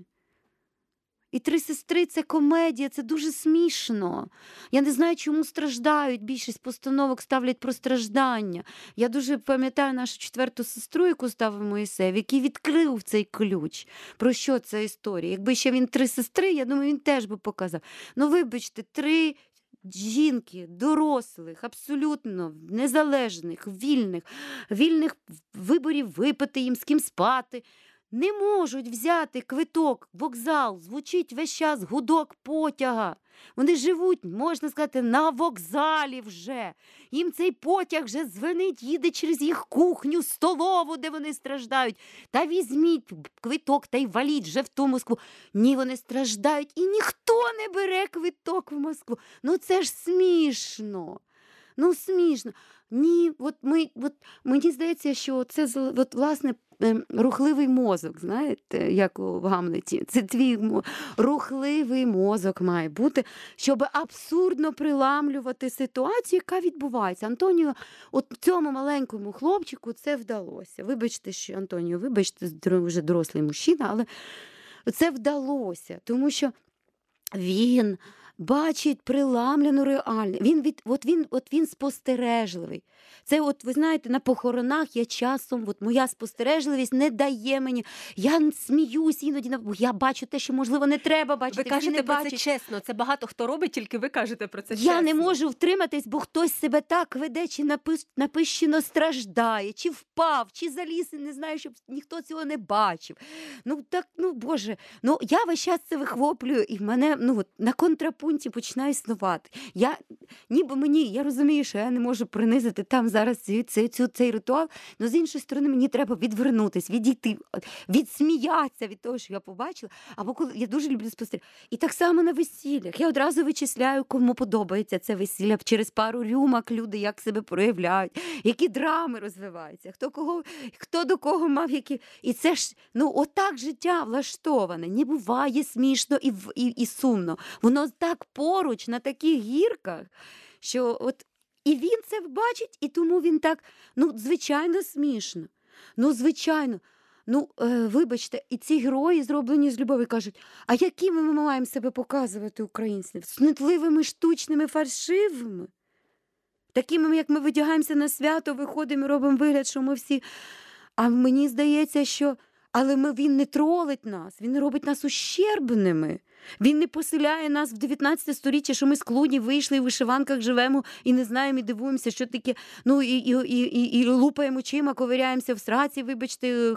І «Три сестри» – це комедія, це дуже смішно. Я не знаю, чому страждають. Більшість постановок ставлять про страждання. Я дуже пам'ятаю нашу четверту сестру, яку ставив Моїсеєв, який відкрив цей ключ. Про що ця історія? Якби ще він «Три сестри», я думаю, він теж би показав. Вибачте, 3 жінки, дорослих, абсолютно незалежних, вільних виборів випити їм, з ким спати, не можуть взяти квиток, вокзал, звучить весь час гудок потяга. Вони живуть, можна сказати, на вокзалі вже. Їм цей потяг вже дзвенить, їде через їх кухню, столову, де вони страждають. Та візьміть квиток та й валіть вже в ту Москву. Ні, вони страждають, і ніхто не бере квиток в Москву. Це ж смішно. Смішно. Ні, мені здається, що це, власне, рухливий мозок, знаєте, як у Гамлеті. Це твій рухливий мозок має бути, щоб абсурдно приламлювати ситуацію, яка відбувається. Антоніо, цьому маленькому хлопчику це вдалося. Вибачте, що Антоніо, вже дорослий мужчина, але це вдалося, тому що він бачить приламлену реальність. Він спостережливий. Це ви знаєте, на похоронах я часом, моя спостережливість не дає мені. Я сміюсь іноді, бо я бачу те, що, можливо, не треба бачити. Ви кажете про це чесно. Це багато хто робить, тільки ви кажете про це чесно. Я не можу втриматись, бо хтось себе так веде, чи напищено страждає, чи впав, чи заліз, не знаю, щоб ніхто цього не бачив. Боже. Я весь час це вихоплюю, і в мене, на контрапункті починаю існувати. Я розумію, що я не можу принизити там зараз цей ритуал, але з іншої сторони мені треба відвернутись, відійти, відсміятися від того, що я побачила, або коли я дуже люблю спостерігати. І так само на весіллях. Я одразу вичисляю, кому подобається це весілля, через пару рюмок люди як себе проявляють, які драми розвиваються, хто до кого мав які. І це ж, отак життя влаштоване. Не буває смішно і сумно. Воно так поруч, на таких гірках, що і він це бачить, і тому він так, звичайно, смішно. Звичайно. Вибачте, і ці герої, зроблені з любові, кажуть, а якими ми маємо себе показувати українцям? Снитливими, штучними, фальшивими? Такими, як ми видягаємося на свято, виходимо і робимо вигляд, що ми всі... А мені здається, що... Але він не тролить нас, він не робить нас ущербними. Він не поселяє нас в 19 сторіччя, що ми з клуні вийшли і в вишиванках живемо і не знаємо, і дивуємося, що таке, і лупаємо очима, ковиряємося в сраці, вибачте,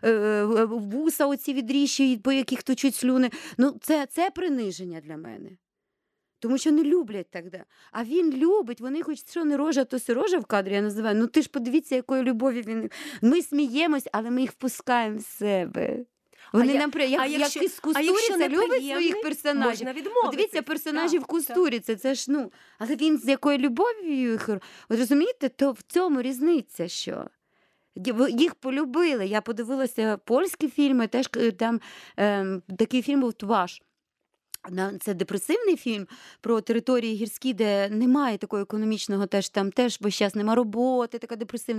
вуса оці відріщі, по яких точуть слюни. Це приниження для мене. Тому що не люблять так. А він любить, вони хоч що не рожа, то сирожа в кадрі, я називаю. Ти ж подивіться, якої любові він. Ми сміємось, але ми їх впускаємо в себе. Вони як із Кустуриця любить своїх персонажів. Подивіться, персонажів Кустуриця, це ж, але він з якою любов'ю їх, розумієте, то в цьому різниця, що їх полюбили. Я подивилася польські фільми, теж там такий фільм був «Тваш». Це депресивний фільм про території гірські, де немає такого економічного, там теж весь час нема роботи, така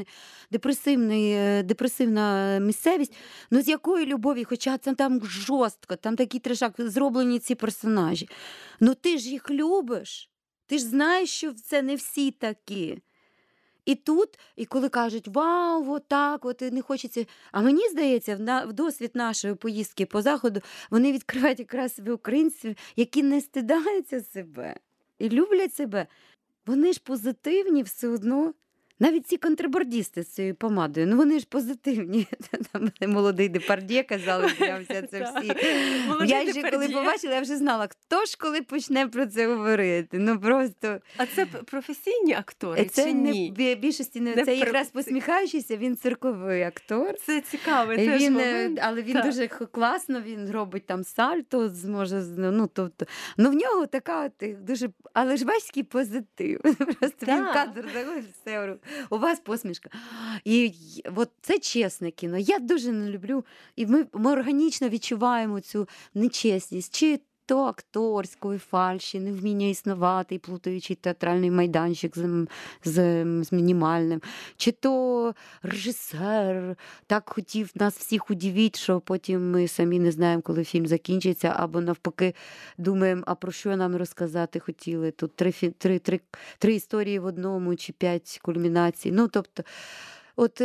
депресивна місцевість. З якої любові, хоча це там жорстко, там такий трешак, зроблені ці персонажі. Ти ж їх любиш, ти ж знаєш, що це не всі такі. І тут, і коли кажуть, вау, отак, от і не хочеться. А мені здається, в досвід нашої поїздки по Заходу, вони відкривають якраз себе українців, які не стидаються себе і люблять себе. Вони ж позитивні все одно. Навіть ці контрабандисти з цією помадою, ну вони ж позитивні. Там молодий Депардє казали, знявся це всі. Я ще коли побачила, я вже знала, хто ж коли почне про це говорити. Ну просто... А це професійні актори це чи ні? В більшості не це якраз посміхаючийся, він цирковий актор. Це цікавий теж момент. Але він дуже класно, він робить там сальто, зможе, ну тобто, ну в нього така от дуже, але ж бачський позитив. Просто він кадр заходить, все, у вас посмішка. І от це чесне кіно. Я дуже не люблю. І ми органічно відчуваємо цю нечесність. Чи то акторської фальші, невміння існувати і плутаючи театральний майданчик з мінімальним. Чи то режисер так хотів нас всіх удивити, що потім ми самі не знаємо, коли фільм закінчиться, або навпаки думаємо, а про що нам розказати хотіли. Тут три історії в одному, чи 5 кульмінацій. Ну, тобто, от,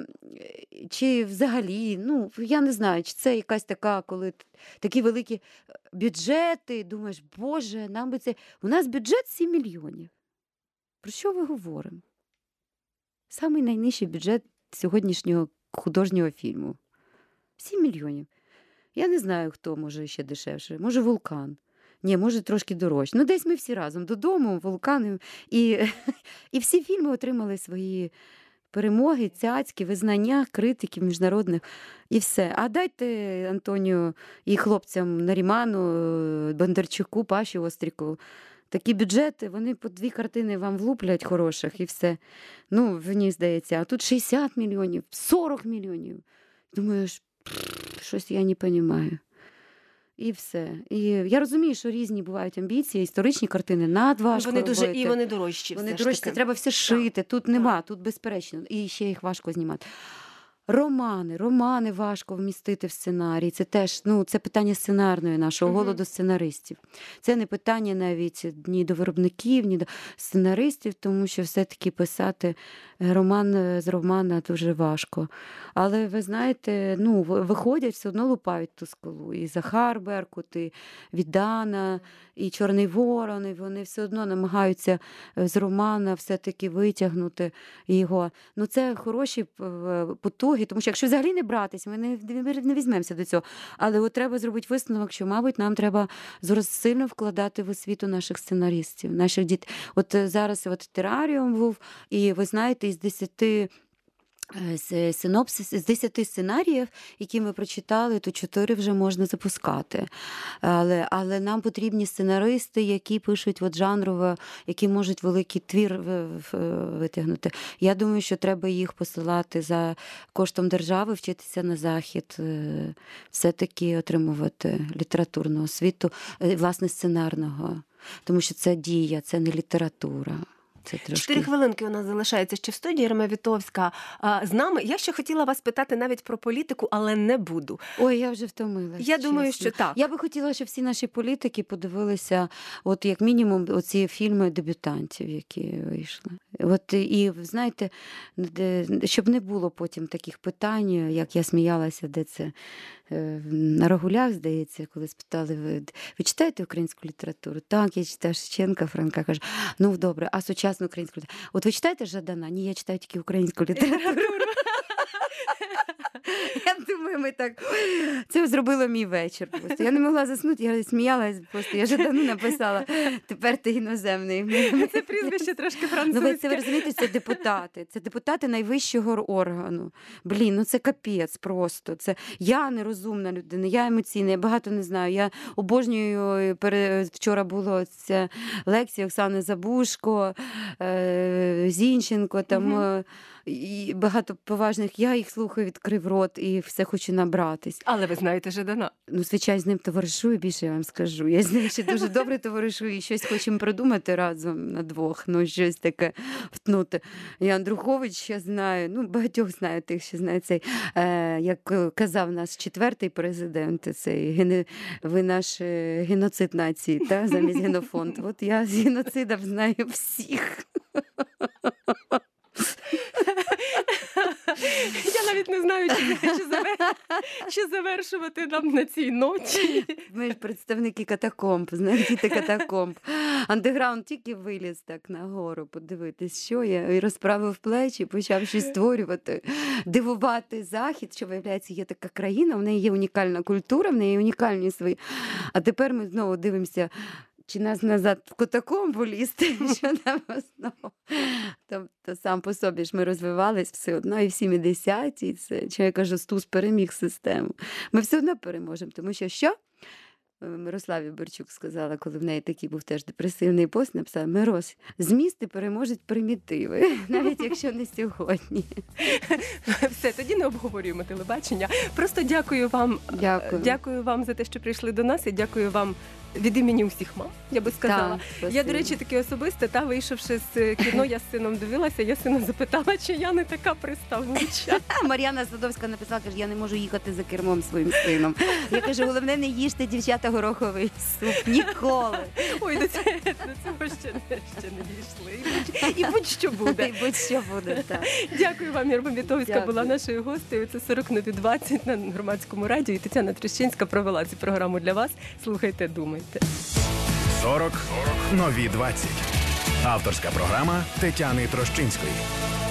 чи взагалі, ну, я не знаю, чи це якась така, коли такі великі бюджети, думаєш, боже, нам би це... У нас бюджет 7 мільйонів. Про що ви говоримо? Самий найнижчий бюджет сьогоднішнього художнього фільму. 7 мільйонів. Я не знаю, хто може ще дешевше. Може, «Вулкан». Ні, може, трошки дорожче. Ну, десь ми всі разом додому, «Вулкан». І всі фільми отримали свої перемоги, цяцькі, визнання критиків міжнародних і все. А дайте Антонію і хлопцям Наріману, Бондарчуку, Паші Острікову такі бюджети, вони по 2 картини вам влуплять хороших і все. Ну, мені здається, а тут 60 мільйонів, 40 мільйонів. Думаєш, щось я не розумію. І все. І я розумію, що різні бувають амбіції, історичні картини надважко робити. І вони дорожчі. Вони дорожчі, це треба все шити, тут нема, тут безперечно. І ще їх важко знімати. Романи важко вмістити в сценарій. Це теж, ну, це питання сценарної нашого голоду сценаристів. Це не питання навіть ні до виробників, ні до сценаристів, тому що все-таки писати роман з романа дуже важко. Але ви знаєте, ну, виходять, все одно лупають ту скалу. І Захар Беркут, і Віддана, і Чорний Ворон, і вони все одно намагаються з романа все-таки витягнути його. Ну, це хороші потуги, тому що якщо взагалі не братись, ми не візьмемося до цього. Але от треба зробити висновок, що, мабуть, нам треба сильно вкладати в освіту наших сценаристів, наших дітей. От зараз от тераріум був, і ви знаєте, із 10 з 10 сценаріїв, які ми прочитали, то 4 вже можна запускати. Але нам потрібні сценаристи, які пишуть от жанрово, які можуть великий твір витягнути. Я думаю, що треба їх посилати за коштом держави, вчитися на Захід, все-таки отримувати літературну освіту, власне, сценарного. Тому що це дія, це не література. 4 хвилинки у нас залишається ще в студії. Ірма Вітовська з нами. Я ще хотіла вас питати навіть про політику, але не буду. Ой, я вже втомилася. Я думаю, що так. Я би хотіла, щоб всі наші політики подивилися, от як мінімум, оці фільми дебютантів, які вийшли. От і, знаєте, щоб не було потім таких питань, як я сміялася, де це на Рогулях, здається, коли спитали, ви читаєте українську літературу? Так, я читаю Шевченка, Франка, каже, ну добре, а сучасну українську літературу? От ви читаєте Жадана? Ні, я читаю тільки українську літературу. Я думаю, ми так... Це зробило мій вечір просто. Я не могла заснути, я сміялась просто. Я Жадану написала, тепер ти іноземний. Це прізвище трошки французьке. Ну, це ви розумієте, це депутати. Це депутати найвищого органу. Блін, ну це капець просто. Це я нерозумна людина, я емоційна, я багато не знаю. Я обожнюю, вчора була ця лекція Оксани Забушко, Зінченко, там... І багато поважних, я їх слухаю, відкрив рот і все хочу набратись. Але ви знаєте Жадана. Ну, звичайно, з ним товаришую, більше я вам скажу. Я з ним ще дуже добре товаришую і щось хочемо придумати разом на двох, ну, щось таке втнути. І Андрухович, я знаю, ну, багатьох знаю, тих, що знаю цей, як казав наш 4-й президент, цей, ви наш геноцид нації, та, замість генофонд. От я з геноцидів знаю всіх. Я навіть не знаю, чи завершувати нам на цій ноті. Ми ж представники катакомб, знаєте, діти катакомб. Андеграунд тільки виліз так нагору, подивитись, що я, і розправив плечі, почав щось створювати, дивувати Захід, що, виявляється, є така країна, в неї є унікальна культура, в неї є унікальні свої. А тепер ми знову дивимося, чи нас назад в катакомбу лізти, що нам знову. Тобто сам по собі ж ми розвивались все одно, і в 70-ті, це, що я кажу, Стус переміг систему. Ми все одно переможемо, тому що? Мирославі Берчук сказала, коли в неї такий був теж депресивний пост, написала: Мирос, змісти переможуть примітиви, навіть якщо не сьогодні. Все, тоді не обговорюємо телебачення. Просто дякую вам. Дякую вам за те, що прийшли до нас, і дякую вам від імені усіх мам, я би сказала. Я, до речі, таки особисто, вийшовши з кіно, я з сином дивилася, я сина запитала, чи я не така приставуча. Мар'яна Садовська написала, каже, я не можу їхати за кермом своїм сином. Я кажу, головне, не їжте, дівчата, гороховий суп. Ніколи. Ой, до цього ще не дійшли. І будь-що буде. І будь-що буде, так. Дякую вам, Ірма Вітовська була нашою гостею. Це 40 нові 20 на Громадському радіо. І Тетяна Трещинська провела цю програму для вас. Слухайте, думайте. 40 нові 20. Авторська програма Тетяни Трощинської.